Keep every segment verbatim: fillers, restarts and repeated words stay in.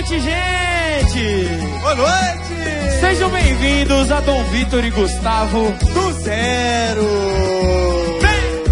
noite, gente! Boa noite! Sejam bem-vindos a Dom Vitor e Gustavo do Zero! Vem!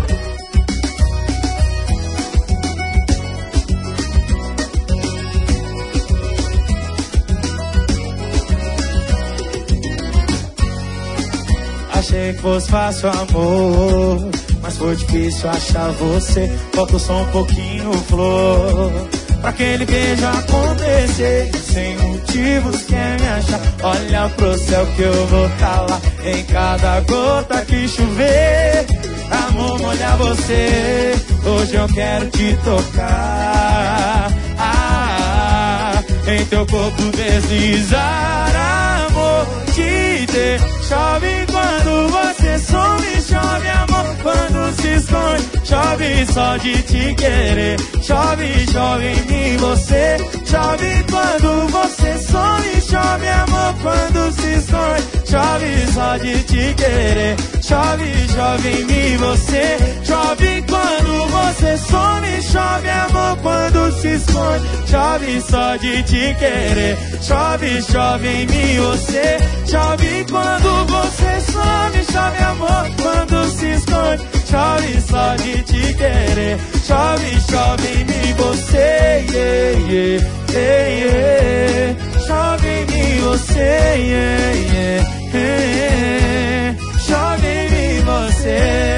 Achei que fosse fácil, amor, mas foi difícil achar você. Falta só um pouquinho, flor, pra aquele beijo acontecer. Sem motivos quer me achar. Olha pro céu que eu vou calar em cada gota que chover. Amor, molhar você, hoje eu quero te tocar. Ah, em teu corpo deslizar, amor, te ter. Chove quando você some, chove amor quando se esconde. Chove só de te querer. Chove, chove em mim você. Chove quando você some, chove amor quando se esconde. Chove só de te querer. Chove, chove em mim você. Chove quando você some, chove amor quando se esconde. Chove só de te querer. Chove, chove em mim você. Chove quando você some, chove amor quando se esconde. Chove só de te querer. Chove, chove em mim você, yeah, yeah, yeah, yeah. Chove em mim você, yeah, yeah, yeah. Chove em mim você.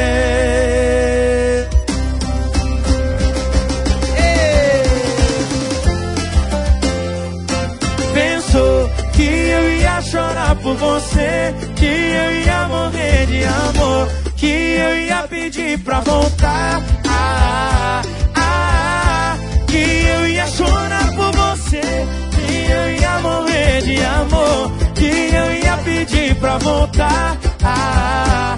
Hey. Pensou que eu ia chorar por você, que eu ia morrer de amor, que eu ia pedir pra voltar, ah, ah, ah, que eu ia chorar por você, que eu ia morrer de amor, que eu ia pedir pra voltar, ah,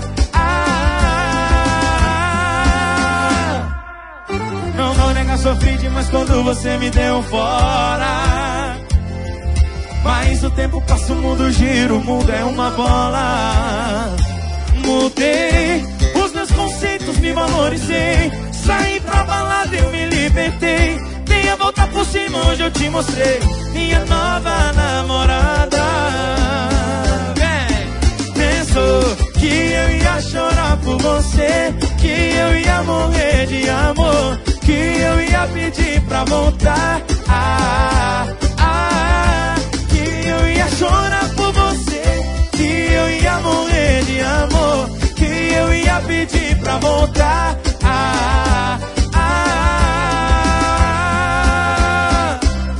ah, ah. Não vou negar, sofri demais quando você me deu fora. Mas o tempo passa, o mundo gira, o mundo é uma bola. Mudei os meus conceitos, me valorizei. Saí pra balada, eu me libertei. Dei a volta por cima, hoje eu te mostrei minha nova namorada. Vem. Pensou que eu ia chorar por você, que eu ia morrer de amor, que eu ia pedir pra voltar, ah, ah, que eu ia chorar por você, que eu ia morrer de amor, que eu ia pedir pra voltar, ah, ah, ah.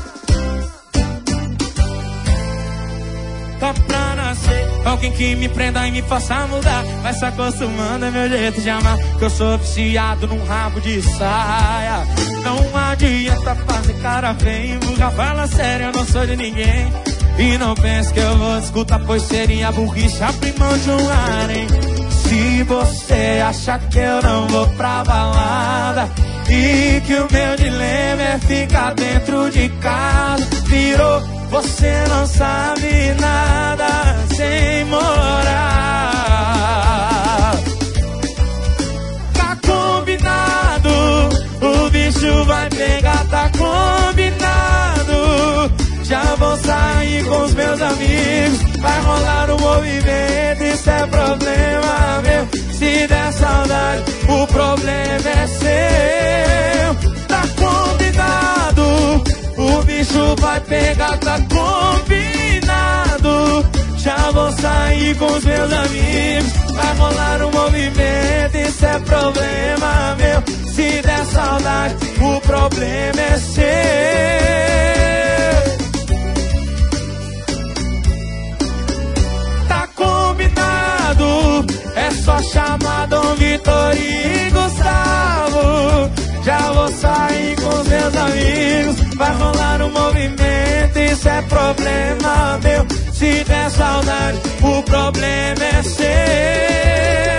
Tá pra nascer alguém que me prenda e me faça mudar. Vai se acostumando, é meu jeito de amar, que eu sou viciado num rabo de saia. Não adianta fazer cara feia e vulgar, fala sério, eu não sou de ninguém. E não pense que eu vou escutar, pois seria burrice abrir mão de um harém. Se você acha que eu não vou pra balada e que o meu dilema é ficar dentro de casa, virou, você não sabe nada sem morar. Tá combinado, o bicho vai pegar, tá combinado. Já vou sair com os meus amigos, vai rolar um movimento, isso é problema meu. Se der saudade, o problema é seu. Tá combinado, o bicho vai pegar, tá combinado. Já vou sair com os meus amigos, vai rolar um movimento, isso é problema meu. Se der saudade, o problema é seu. É só chamar Dom Vitor e Gustavo. Já vou sair com os meus amigos, vai rolar um movimento, isso é problema meu. Se der saudade, o problema é seu.